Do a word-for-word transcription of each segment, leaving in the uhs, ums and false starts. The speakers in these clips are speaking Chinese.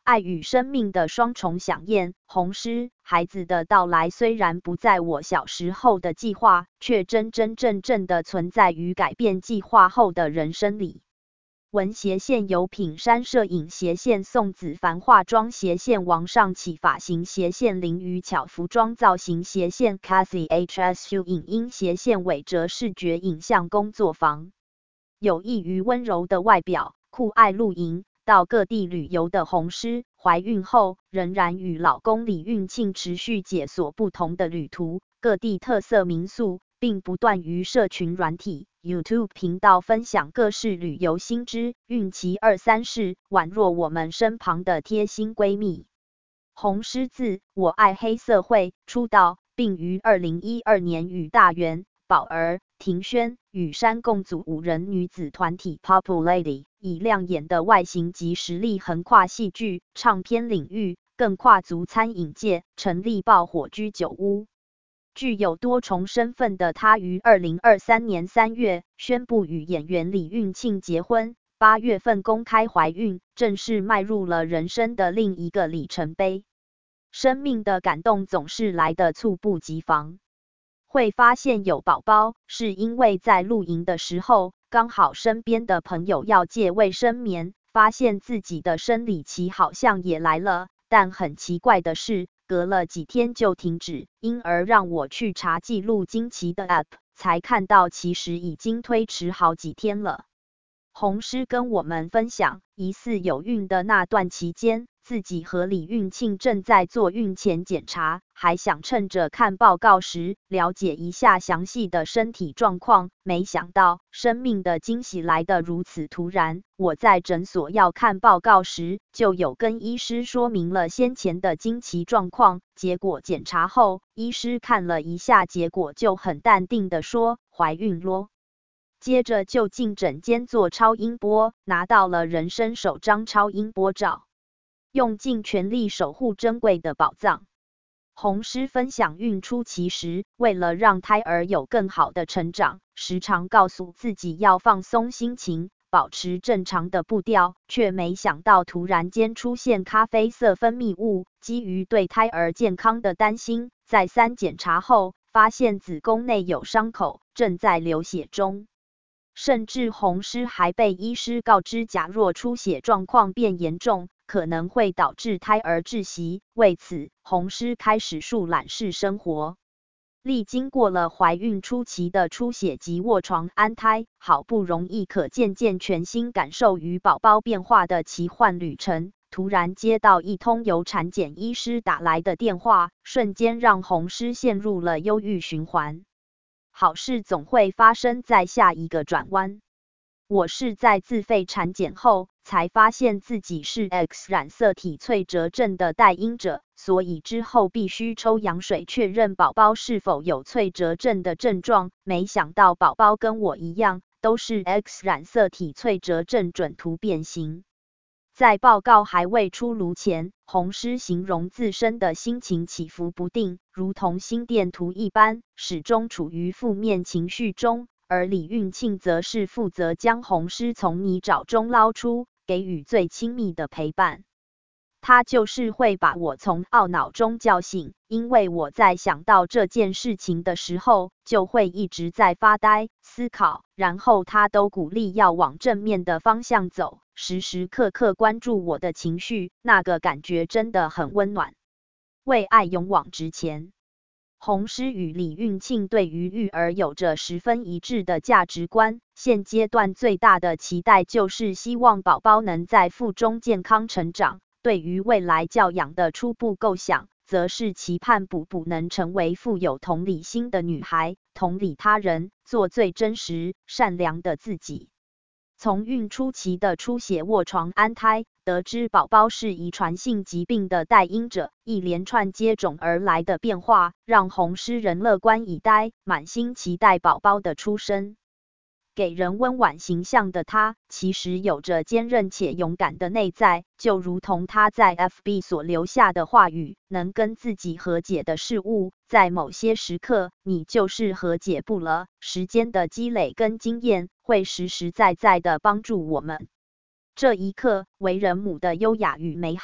爱与生命的双重响应。红狮，孩子的到来虽然不在我小时候的计划，却真真正正的存在于改变计划后的人生里。文斜线由品山摄影斜线宋子凡化妆斜线王尚启发型斜线林于巧服装造型斜线 Cathy H S U 影音斜线韦哲视觉影像工作坊。有益于温柔的外表，酷爱露营，到各地旅游的红狮，怀孕后仍然与老公李运庆持续解锁不同的旅途，各地特色民宿，并不断于社群软体 YouTube 频道分享各式旅游新知，运其二三事，宛若我们身旁的贴心闺蜜。红狮字，我爱黑社会，出道，并于二零一二年与大元、宝儿、庭轩、雨山共组五人女子团体 Purple Lady， 以亮眼的外形及实力横跨戏剧、唱片领域，更跨足餐饮界，成立爆火居酒屋。具有多重身份的她于二零二三年三月宣布与演员李运庆结婚，八月份公开怀孕，正式迈入了人生的另一个里程碑。生命的感动总是来得猝不及防。会发现有宝宝，是因为在露营的时候，刚好身边的朋友要借卫生棉，发现自己的生理期好像也来了，但很奇怪的是，隔了几天就停止，因而让我去查记录经期的 App， 才看到其实已经推迟好几天了。红狮跟我们分享，疑似有孕的那段期间，自己和李运庆正在做孕前检查，还想趁着看报告时了解一下详细的身体状况，没想到生命的惊喜来得如此突然。我在诊所要看报告时，就有跟医师说明了先前的经期状况，结果检查后，医师看了一下结果就很淡定的说，怀孕咯。接着就进诊间做超音波，拿到了人生首张超音波照，用尽全力守护珍贵的宝藏。红狮分享孕初期时，为了让胎儿有更好的成长，时常告诉自己要放松心情，保持正常的步调，却没想到突然间出现咖啡色分泌物。基于对胎儿健康的担心，再三检查后，发现子宫内有伤口，正在流血中。甚至红狮还被医师告知，假若出血状况变严重，可能会导致胎儿窒息。为此，红狮开始树懒式生活。历经过了怀孕初期的出血及卧床安胎，好不容易可渐渐全心感受与宝宝变化的奇幻旅程，突然接到一通由产检医师打来的电话，瞬间让红狮陷入了忧郁循环。好事总会发生在下一个转弯。我是在自费产检后，才发现自己是 X 染色体脆折症的带因者，所以之后必须抽羊水确认宝宝是否有脆折症的症状。没想到宝宝跟我一样，都是 X 染色体脆折症准突变型。在报告还未出炉前，红狮形容自身的心情起伏不定，如同心电图一般，始终处于负面情绪中。而李运庆则是负责将红狮从泥沼中捞出，给予最亲密的陪伴。他就是会把我从懊恼中叫醒，因为我在想到这件事情的时候，就会一直在发呆、思考，然后他都鼓励要往正面的方向走，时时刻刻关注我的情绪，那个感觉真的很温暖。为爱勇往直前。红狮与李运庆对于育儿有着十分一致的价值观，现阶段最大的期待就是希望宝宝能在腹中健康成长。对于未来教养的初步构想，则是期盼补补能成为富有同理心的女孩，同理他人，做最真实、善良的自己。从孕初期的出血卧床安胎，得知宝宝是遗传性疾病的带因者，一连串接踵而来的变化，让红狮人乐观以待，满心期待宝宝的出生。给人温婉形象的他，其实有着坚韧且勇敢的内在，就如同他在 F B 所留下的话语，能跟自己和解的事物，在某些时刻，你就是和解不了。时间的积累跟经验，会实实在在的帮助我们。这一刻，为人母的优雅与美好，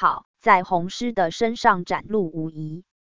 在洪师的身上展露无遗。